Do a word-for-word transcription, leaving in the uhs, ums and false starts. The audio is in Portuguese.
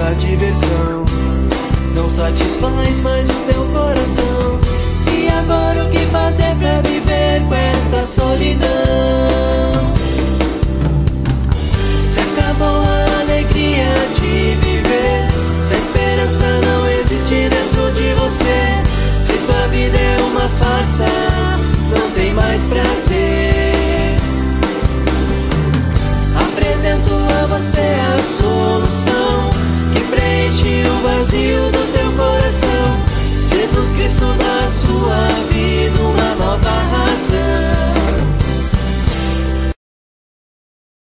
a diversão não satisfaz mais o teu coração. E agora o que fazer pra viver com esta solidão? Se acabou a alegria de viver, se a esperança não existe dentro de você, se tua vida é uma farsa, não tem mais prazer, apresento a você a solução que preenche o vazio do teu coração. Jesus Cristo dá sua